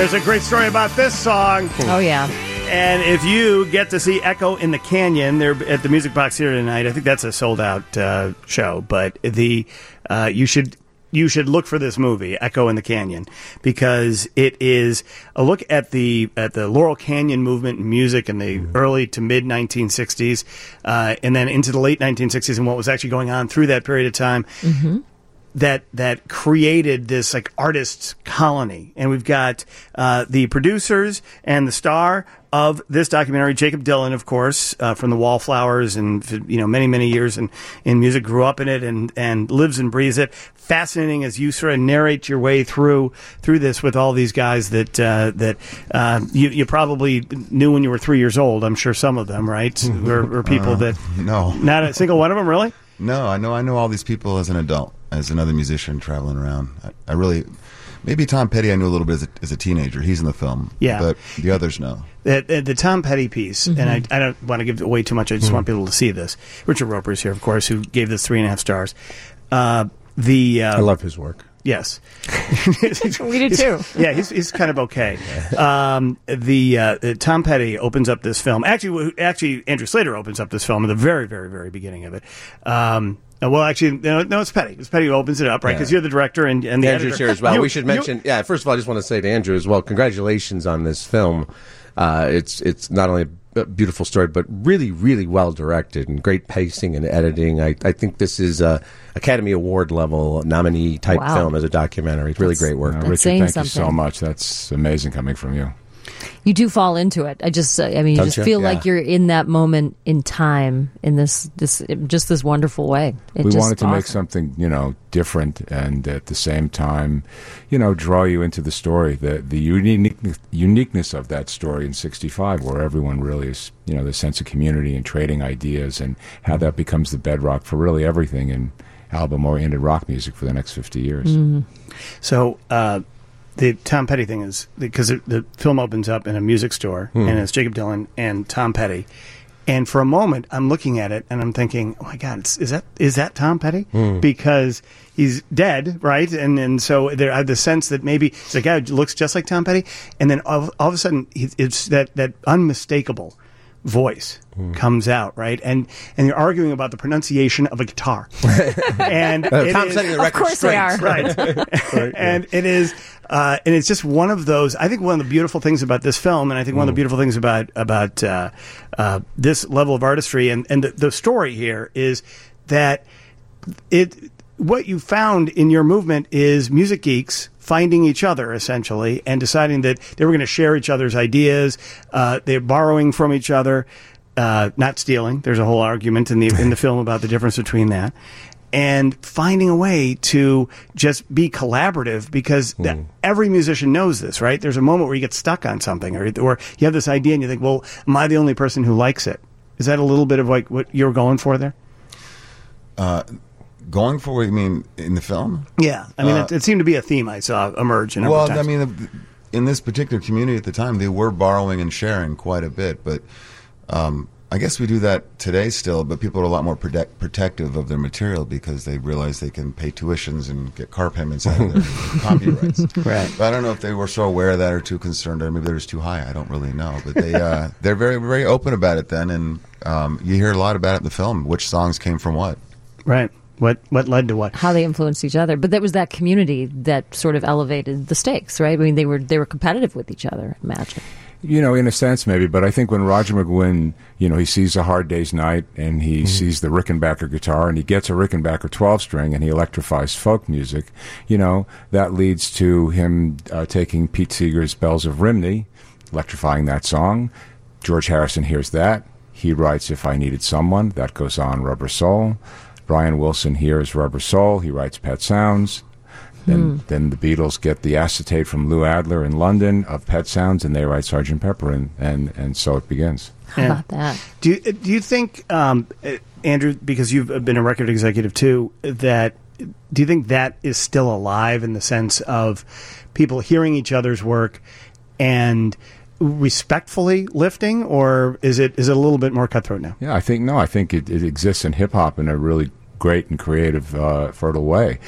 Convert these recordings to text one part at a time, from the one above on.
There's a great story about this song. Oh, yeah. And if you get to see Echo in the Canyon, they're at the Music Box here tonight. I think that's a sold-out show, but you should look for this movie, Echo in the Canyon, because it is a look at the Laurel Canyon movement in music in the early to mid 1960s, and then into the late 1960s, and what was actually going on through that period of time. Mm-hmm. That created this like artists colony. And we've got the producers and the star of this documentary, Jakob Dylan, of course, from the Wallflowers and many years in music, grew up in it and lives and breathes it. Fascinating as you sort of narrate your way through this with all these guys that you probably knew when you were 3 years old. I'm sure some of them, right? Were people that no, not a single one of them, really. No, I know all these people as an adult, as another musician traveling around. I really, maybe Tom Petty I knew a little bit as a teenager. He's in the film. Yeah. But the others know. The Tom Petty piece, and I don't want to give away too much. I just want people to see this. Richard Roper's here, of course, who gave this 3.5 stars. I love his work. Yes. We do too. Yeah, he's kind of okay. Tom Petty opens up this film. Actually, Andrew Slater opens up this film at the very, very, very beginning of it. Well, actually, no, it's Petty. It's Petty who opens it up, right? Because you're the director and the Andrew's editor. here as well. We should mention, first of all, I just want to say to Andrew as well, congratulations on this film. It's not only a beautiful story, but really, really well directed and great pacing and editing. I think this is a Academy Award level nominee type film as a documentary. It's really great work. That's Richard, thank you so much. That's amazing coming from you. You do fall into it. You just feel like you're in that moment in time in this wonderful way. We wanted to make something, different, and at the same time, draw you into the story. The uniqueness of that story in '65, where everyone really is, the sense of community and trading ideas, and how that becomes the bedrock for really everything in album-oriented rock music for the next 50 years. Mm-hmm. So. The Tom Petty thing is because the film opens up in a music store and it's Jakob Dylan and Tom Petty, and for a moment I'm looking at it and I'm thinking, oh my God, is that Tom Petty? Because he's dead, right? And so I have the sense that maybe it's a guy who looks just like Tom Petty, and then all of a sudden it's that unmistakable voice comes out, right? And you're arguing about the pronunciation of a guitar. And Tom's setting the record of course straight. They are. Right. And it is and it's just one of those, I think one of the beautiful things about this film, and I think one of the beautiful things about this level of artistry and the story here is that what you found in your movement is music geeks finding each other, essentially, and deciding that they were going to share each other's ideas. They're borrowing from each other, not stealing. There's a whole argument in the film about the difference between that. And finding a way to just be collaborative, because every musician knows this, right? There's a moment where you get stuck on something, or you have this idea and you think, well, am I the only person who likes it? Is that a little bit of like what you're going for there? Going for what you mean in the film? Yeah. I mean, it seemed to be a theme I saw emerge. Well, I mean, in this particular community at the time, they were borrowing and sharing quite a bit. But I guess we do that today still, but people are a lot more protective of their material because they realize they can pay tuitions and get car payments out of their copyrights. Right. But I don't know if they were so aware of that or too concerned, or maybe they were just too high. I don't really know. But they're very, very open about it then, and you hear a lot about it in the film, which songs came from what. Right. What led to what? How they influenced each other. But that was that community that sort of elevated the stakes, right? I mean, they were competitive with each other, imagine. In a sense, maybe. But I think when Roger McGuinn, he sees A Hard Day's Night and he sees the Rickenbacker guitar and he gets a Rickenbacker 12-string and he electrifies folk music, that leads to him taking Pete Seeger's Bells of Rhymney, electrifying that song. George Harrison hears that. He writes If I Needed Someone. That goes on Rubber Soul. Brian Wilson hears Rubber Soul. He writes Pet Sounds. Then the Beatles get the acetate from Lou Adler in London of Pet Sounds, and they write Sgt. Pepper, and so it begins. How about that? Do you think, Andrew, because you've been a record executive too, do you think that is still alive in the sense of people hearing each other's work and respectfully lifting, or is it a little bit more cutthroat now? Yeah, I think it exists in hip hop in a really great and creative, fertile way.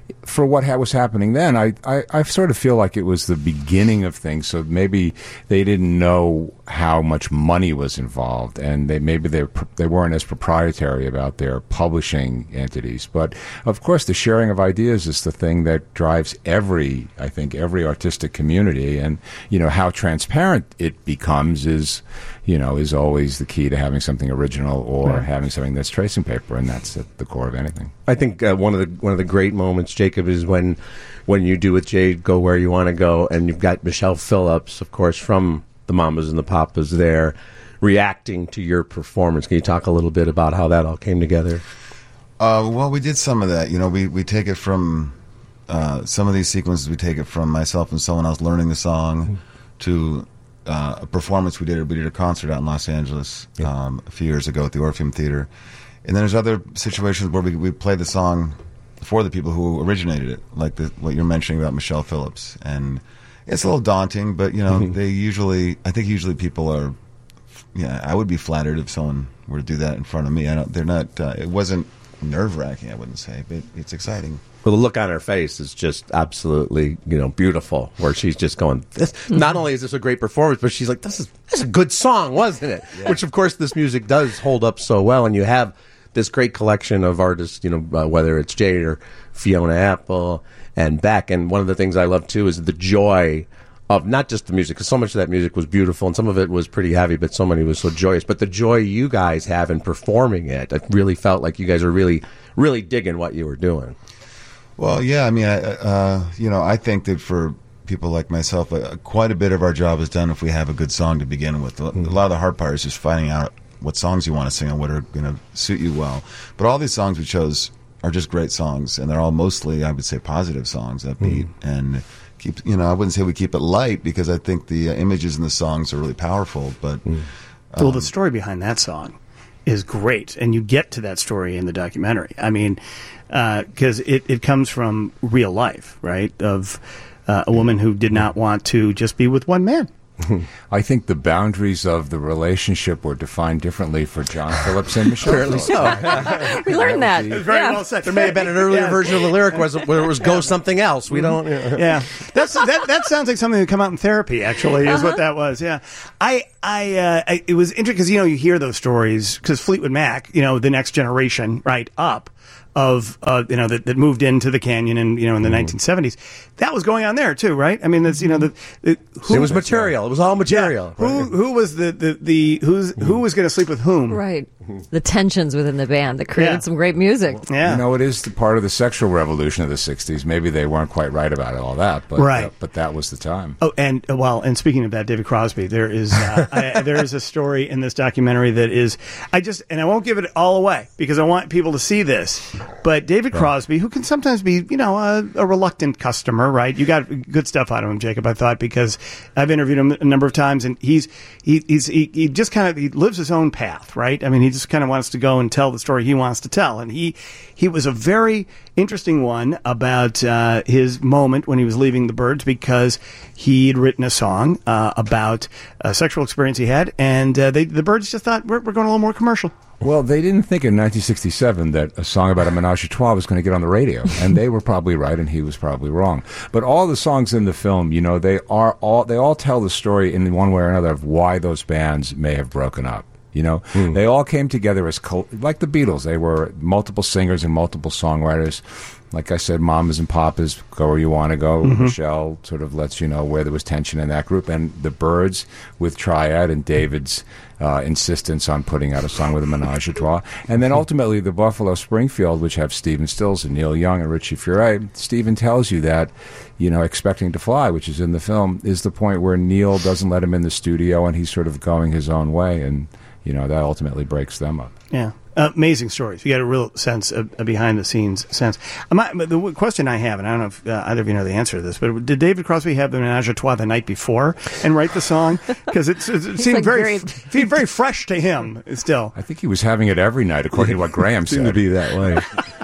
for what was happening then, I sort of feel like it was the beginning of things. So maybe they didn't know how much money was involved, and they weren't as proprietary about their publishing entities. But of course, the sharing of ideas is the thing that drives every artistic community, and how transparent it becomes is always the key to having something original or having something that's tracing paper, and that's at the core of anything. I think one of the great moments, Jacob, is when you do with Jade Go Where You Want to Go, and you've got Michelle Phillips, of course, from the Mamas and the Papas there, reacting to your performance. Can you talk a little bit about how that all came together? Well, we did some of that. We take it from some of these sequences. We take it from myself and someone else learning the song to a performance we did. We did a concert out in Los Angeles a few years ago at the Orpheum Theater. And then there's other situations where we play the song for the people who originated it, like what you're mentioning about Michelle Phillips. And it's a little daunting, but I think usually people are. I would be flattered if someone were to do that in front of me. They're not. It wasn't nerve-wracking, I wouldn't say, but it's exciting. Well, the look on her face is just absolutely, beautiful. Where she's just going, not only is this a great performance, but she's like, this is a good song, wasn't it? Yeah. Which, of course, this music does hold up so well, and you have this great collection of artists, whether it's Jade or Fiona Apple and Beck. And one of the things I love too is the joy of not just the music, because so much of that music was beautiful and some of it was pretty heavy, but so many was so joyous. But the joy you guys have in performing it, I really felt like you guys are really, really digging what you were doing. Well, yeah, I mean, I think that for people like myself, quite a bit of our job is done if we have a good song to begin with. A lot of the hard part is just finding out what songs you want to sing and what are going to suit you well. But all these songs we chose are just great songs, and they're all mostly, I would say, positive songs, upbeat, and I wouldn't say we keep it light because I think the images in the songs are really powerful. But well, the story behind that song is great, and you get to that story in the documentary. I mean, because it comes from real life, right? Of a woman who did not want to just be with one man. I think the boundaries of the relationship were defined differently for John Phillips and Michelle Phillips. We learned that. Very well said. There may have been an earlier version of the lyric where it was go something else. We don't. Yeah, that sounds like something that come out in therapy. Actually, is what that was. Yeah, it was interesting because you hear those stories because Fleetwood Mac, the next generation, right up. That moved into the canyon and in the 1970s, that was going on there too, right? I mean, that's it was material. It was all material. Yeah. Who was who was going to sleep with whom? Right. The tensions within the band that created some great music. Yeah. It is the part of the sexual revolution of the 60s. Maybe they weren't quite right about all that, but but that was the time. Oh, and speaking of that, David Crosby, there is a story in this documentary that is I won't give it all away because I want people to see this. But David Crosby, who can sometimes be, a reluctant customer, right? You got good stuff out of him, Jacob, I thought, because I've interviewed him a number of times, and he just kind of, he lives his own path, right? I mean, he just kind of wants to go and tell the story he wants to tell. And he was a very interesting one about his moment when he was leaving the Byrds because he'd written a song about a sexual experience he had, and the Byrds just thought, we're going a little more commercial. Well, they didn't think in 1967 that a song about a menage a trois was going to get on the radio, and they were probably right, and he was probably wrong. But all the songs in the film, they all tell the story in one way or another of why those bands may have broken up. They all came together as like the Beatles. They were multiple singers and multiple songwriters. Like I said, Mamas and Papas, Go Where You Want to Go. Mm-hmm. Michelle sort of lets you know where there was tension in that group. And the Byrds with Triad and David's insistence on putting out a song with a menage a trois. And then ultimately the Buffalo Springfield, which have Stephen Stills and Neil Young and Richie Furay. Stephen tells you that, Expecting to Fly, which is in the film, is the point where Neil doesn't let him in the studio and he's sort of going his own way. And, that ultimately breaks them up. Yeah. Amazing stories. You get a real sense, a behind-the-scenes sense. The question I have, and I don't know if either of you know the answer to this, but did David Crosby have the menage a trois the night before and write the song? Because it seemed very fresh to him still. I think he was having it every night, according to what Graham said. Seemed to be that way.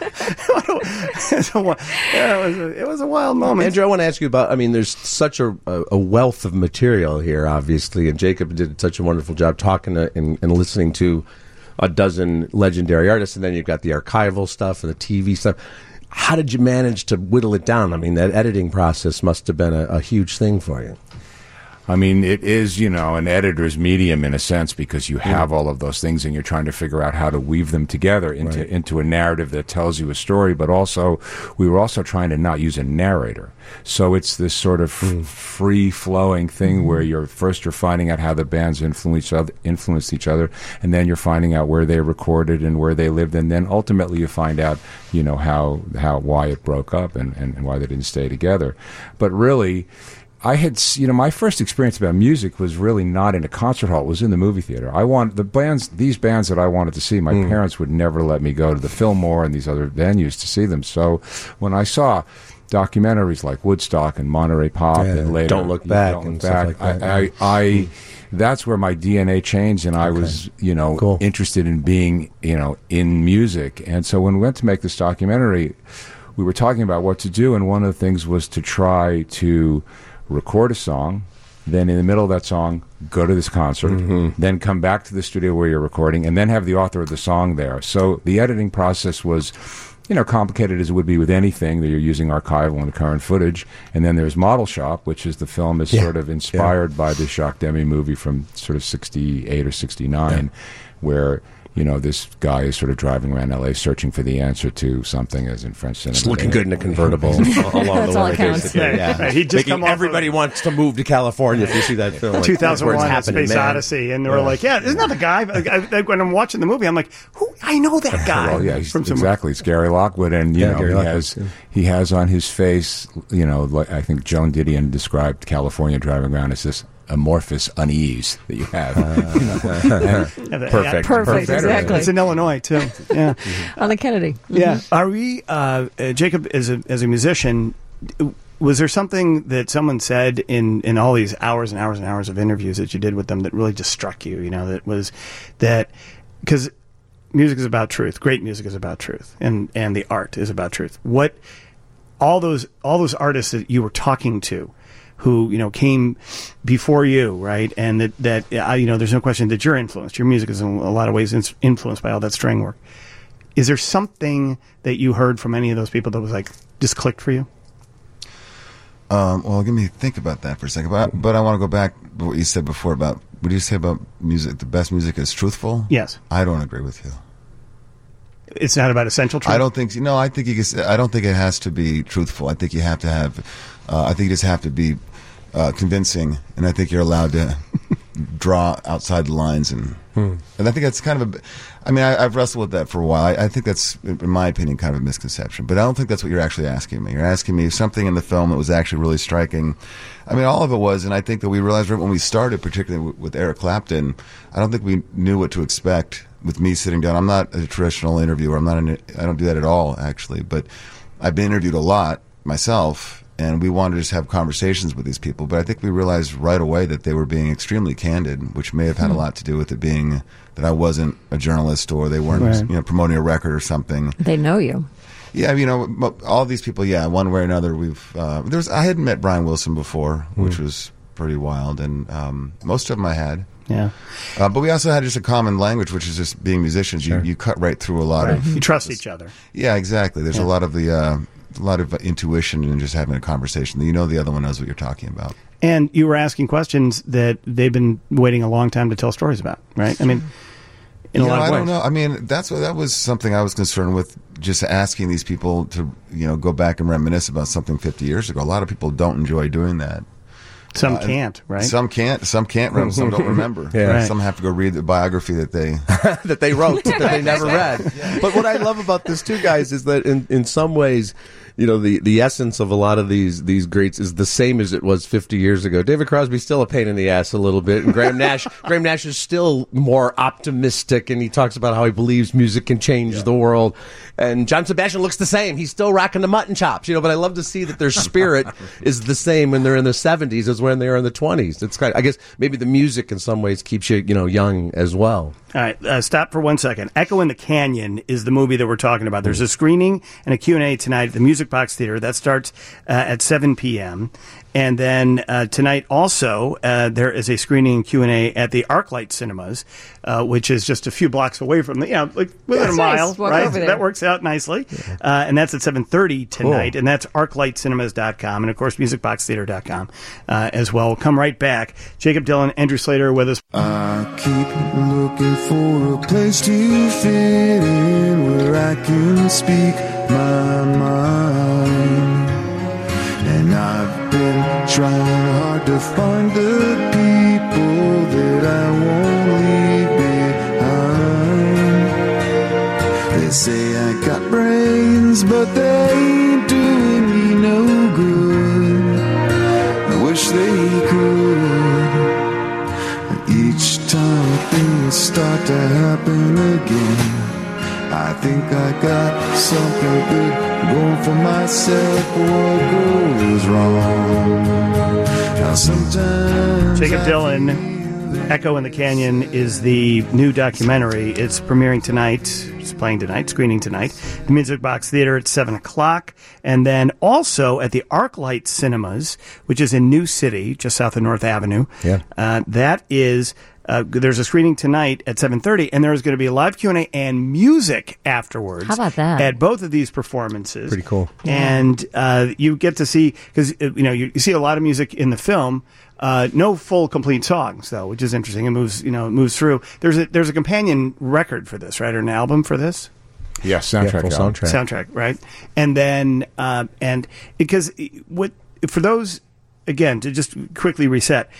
It was a wild moment. Andrew, I want to ask you about, there's such a wealth of material here, obviously, and Jacob did such a wonderful job talking to, and listening to a dozen legendary artists, and then you've got the archival stuff and the TV stuff. how did you manage to whittle it down? I mean, that editing process must have been a huge thing for you. I mean, it is, an editor's medium in a sense, because you have all of those things and you're trying to figure out how to weave them together into a narrative that tells you a story. But also, we were also trying to not use a narrator. So it's this sort of free-flowing thing where you're finding out how the bands influenced each other, and then you're finding out where they recorded and where they lived, and then ultimately you find out, why it broke up and why they didn't stay together. But really, I had, my first experience about music was really not in a concert hall. It was in the movie theater. These bands that I wanted to see, my parents would never let me go to the Fillmore and these other venues to see them. So when I saw documentaries like Woodstock and Monterey Pop and later Don't Look Back, that's where my DNA changed, and I was, interested in being, in music. And so when we went to make this documentary, we were talking about what to do, and one of the things was to try to record a song, then in the middle of that song, go to this concert, then come back to the studio where you're recording, and then have the author of the song there. So the editing process was, complicated as it would be with anything that you're using archival and current footage. And then there's Model Shop, which is the film is sort of inspired by the Jacques Demy movie from sort of 68 or 69, where this guy is sort of driving around L.A. searching for the answer to something, as in French cinema. Just looking good in a convertible along the way, basically. Yeah. He just everybody wants to move to California if you see that film. 2001, Space Odyssey, and they were like, isn't that the guy? When I'm watching the movie, I'm like, who? I know that guy. Well, yeah, exactly. It's Gary Lockwood, and he has on his face, like I think Joan Didion described California driving around as this amorphous unease that you have. Perfect, exactly. It's in Illinois too. Yeah, on the Kennedy. Yeah, are we, Jacob, as a musician? Was there something that someone said in all these hours and hours and hours of interviews that you did with them that really just struck you? That was that because music is about truth. Great music is about truth, and the art is about truth. What all those artists that you were talking to, who came before you, right? And that there's no question that you're influenced. Your music is in a lot of ways influenced by all that string work. Is there something that you heard from any of those people that was like just clicked for you? Well, give me think about that for a second. But I want to go back to what you said before about, what did you say about music? The best music is truthful? Yes. I don't agree with you. It's not about essential truth? I don't think, I don't think it has to be truthful. I think you have to have, I think you just have to be convincing, and I think you're allowed to draw outside the lines, and I think that's kind of I've wrestled with that for a while. I think that's, in my opinion, kind of a misconception, but I don't think that's what you're actually asking me. You're asking me something in the film that was actually really striking. All of it was, and I think that we realized right when we started, particularly with Eric Clapton, I don't think we knew what to expect with me sitting down. I'm not a traditional interviewer. I don't do that at all, actually, but I've been interviewed a lot myself, and we wanted to just have conversations with these people. But I think we realized right away that they were being extremely candid, which may have had a lot to do with it being that I wasn't a journalist, or they weren't promoting a record or something. They know you. Yeah, all these people, one way or another, I hadn't met Brian Wilson before, which was pretty wild, and most of them I had. Yeah. But we also had just a common language, which is just being musicians. Sure. You cut right through a lot of... You trust each other. Yeah, exactly. There's a lot of intuition in just having a conversation. The other one knows what you're talking about. And you were asking questions that they've been waiting a long time to tell stories about, right? In a lot of ways. I don't know. That was something I was concerned with, just asking these people to, go back and reminisce about something 50 years ago. A lot of people don't enjoy doing that. Some can't, right? Some can't. Some can't. Some don't remember. Yeah. Right. Some have to go read the biography that they that they wrote that they never read. Yeah. But what I love about this too, guys, is that in some ways, the essence of a lot of these greats is the same as it was 50 years ago. David Crosby's still a pain in the ass a little bit, and Graham Nash is still more optimistic, and he talks about how he believes music can change the world. And John Sebastian looks the same. He's still rocking the mutton chops, but I love to see that their spirit is the same when they're in their 70s as when they are in the 20s. It's I guess maybe the music in some ways keeps you, young as well. All right, stop for 1 second. Echo in the Canyon is the movie that we're talking about. There's a screening and a Q&A tonight at the Music Music Box Theater. That starts at 7 p.m. And then tonight also there is a screening and Q&A at the ArcLight Cinemas, which is just a few blocks away from like within a mile, right? So that works out nicely. Yeah. And that's at 7:30 tonight, and that's ArcLightCinemas.com, and of course MusicBoxTheater.com as well. We'll come right back. Jacob Dylan, Andrew Slater with us. I keep looking for a place to fit in where I can speak my mind. And I've been trying hard to find the people that I won't leave behind. They say I got brains, but they ain't doing me no good. I wish they could. Each time things start to happen again, I think I got something good going for myself. What goes wrong? Now sometimes Jacob Dylan, Echo in the Canyon is the new documentary. It's premiering tonight. It's playing tonight, screening tonight. The Music Box Theater at 7 o'clock. And then also at the ArcLight Cinemas, which is in New City, just south of North Avenue. Yeah. That is... there's a screening tonight at 7:30, and there's going to be a live Q&A and music afterwards. How about that? At both of these performances. Pretty cool. And you get to see, because you see a lot of music in the film. No full complete songs though, which is interesting. It moves through. There's a companion record for this, right, or an album for this. Yes, soundtrack. Soundtrack, right? And then and because for those, again, to just quickly reset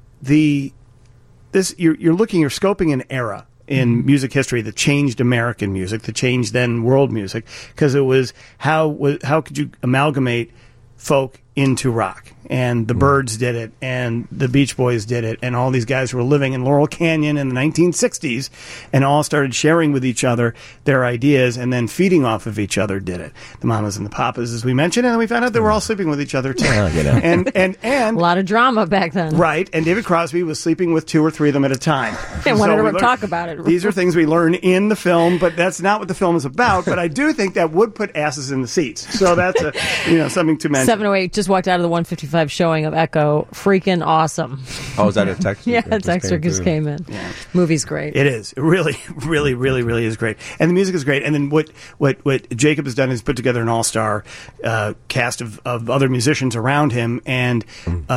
you're scoping an era in music history that changed American music, that changed then world music, because it was how could you amalgamate folk into rock? And the Byrds did it, and the Beach Boys did it, and all these guys who were living in Laurel Canyon in the 1960s and all started sharing with each other their ideas and then feeding off of each other did it. The Mamas and the Papas, as we mentioned, and then we found out they were all sleeping with each other too. And a lot of drama back then. Right, and David Crosby was sleeping with 2 or 3 of them at a time. And wanted to talk about it. These are things we learn in the film, but that's not what the film is about. But I do think that would put asses in the seats. So that's something to mention. 708 just walked out of the 155 showing of Echo. Freaking awesome. Oh, is that a text? Yeah, a text just came in. Yeah. Movie's great. It is. It really, really, really, really is great. And the music is great. And then what Jacob has done is put together an all-star cast of other musicians around him, and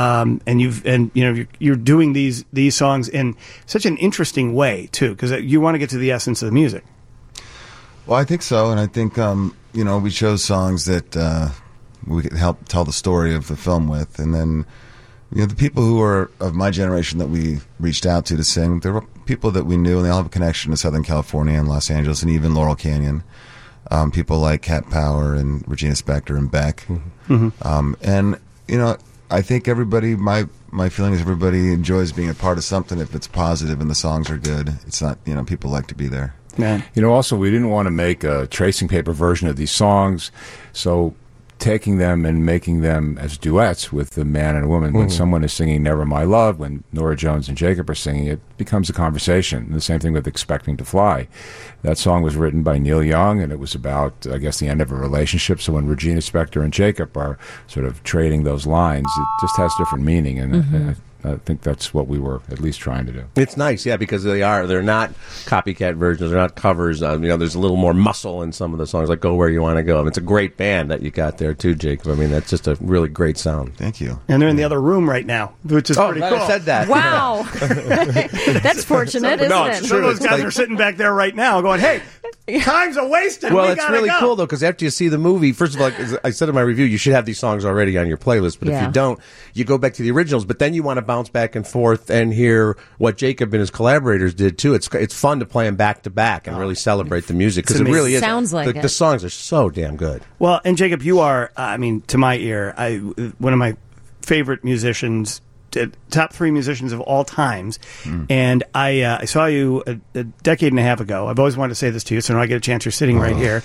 you're doing these songs in such an interesting way too, because you want to get to the essence of the music. Well, I think so, and I think we chose songs that we could help tell the story of the film with, and then the people who are of my generation that we reached out to sing, there were people that we knew, and they all have a connection to Southern California and Los Angeles and even Laurel Canyon. People like Cat Power and Regina Spektor and Beck. Mm-hmm. And I think everybody, my feeling is everybody enjoys being a part of something if it's positive and the songs are good. It's not, people like to be there. Yeah. Also, we didn't want to make a tracing paper version of these songs, so taking them and making them as duets with the man and a woman. When someone is singing Never My Love, when Norah Jones and Jacob are singing, it becomes a conversation. And the same thing with Expecting to Fly. That song was written by Neil Young, and it was about, I guess, the end of a relationship. So when Regina Spektor and Jacob are sort of trading those lines, it just has different meaning. And I think that's what we were at least trying to do. It's nice, yeah, because they're not copycat versions, they're not covers. There's a little more muscle in some of the songs, like Go Where You Want to Go. It's a great band that you got there too, Jacob. That's just a really great sound. Thank you. And they're in the other room right now, which is pretty cool. I said that. Wow. That's fortunate, isn't it? Some of those guys are sitting back there right now going, hey, time's a wasted. Well, it's really cool, though, because after you see the movie, first of all, as I said in my review, you should have these songs already on your playlist. But if you don't, you go back to the originals. But then you want to bounce back and forth and hear what Jacob and his collaborators did, too. It's fun to play them back to back and really celebrate the music, because it really is. Sounds like the songs are so damn good. Well, and Jacob, you are, to my ear, one of my favorite musicians, top 3 musicians of all times. And I saw you a decade and a half ago. I've always wanted to say this to you, so now I get a chance. You're sitting right here.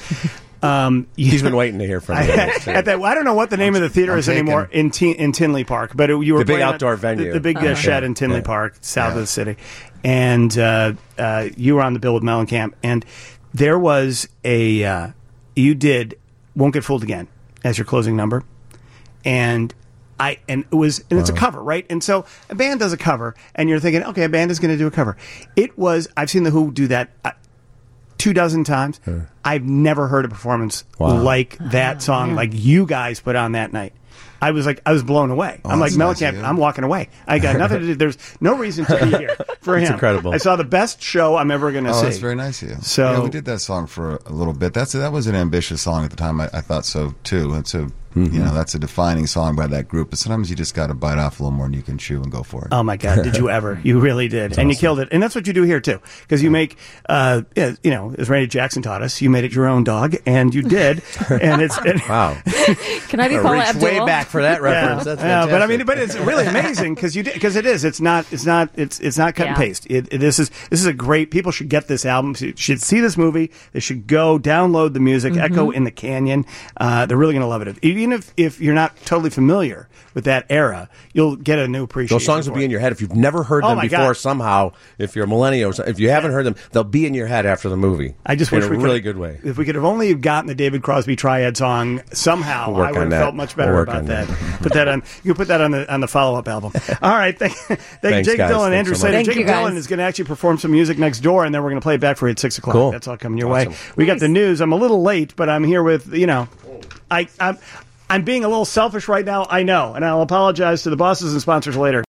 He's been waiting to hear from me. I don't know what the name of the theater is anymore in Tinley Park, but you were the big outdoor venue, the big shed in Tinley Park, south of the city, and you were on the bill with Mellencamp, and there was you did Won't Get Fooled Again. as your closing number, and it's a cover, right? And so a band does a cover, and you're thinking, okay, a band is going to do a cover. I've seen the Who do that 24 times. I've never heard a performance like that song, like you guys put on that night. I was blown away. I'm like, Mellencamp, I'm walking away. I got nothing to do. There's no reason to be here for him. It's incredible. I saw the best show I'm ever going to see. That's very nice of you. So yeah, we did that song for a little bit. That was an ambitious song at the time. I thought so too. And so that's a defining song by that group. But sometimes you just got to bite off a little more than you can chew and go for it. Oh my God! Did you ever? You really did, and you killed it. And that's what you do here too, because you make, as Randy Jackson taught us, you made it your own, dog, and you did. And it's wow. Can I be Paula Abdul? Way back for that reference. That's fantastic. But it's really amazing because it is. It's not cut and paste. This is a great. People should get this album. Should see this movie. They should go download the music. Echo in the Canyon. They're really going to love it. Even if you're not totally familiar with that era, you'll get a new appreciation. Those songs will be in your head if you've never heard them before. God. Somehow, if you're a millennial, if you haven't heard them, they'll be in your head after the movie. I just wish in a really good way. If we could have only gotten the David Crosby Triad song somehow, I would have felt much better about that. Put that on. You put that on the follow-up album. All right, thank you, Jacob Dylan, Andrew Slater. Jacob Dylan is going to actually perform some music next door, and then we're going to play it back for you at 6 o'clock. Cool. That's all coming your way. We got the news. I'm a little late, but I'm here with I'm being a little selfish right now, I know, and I'll apologize to the bosses and sponsors later.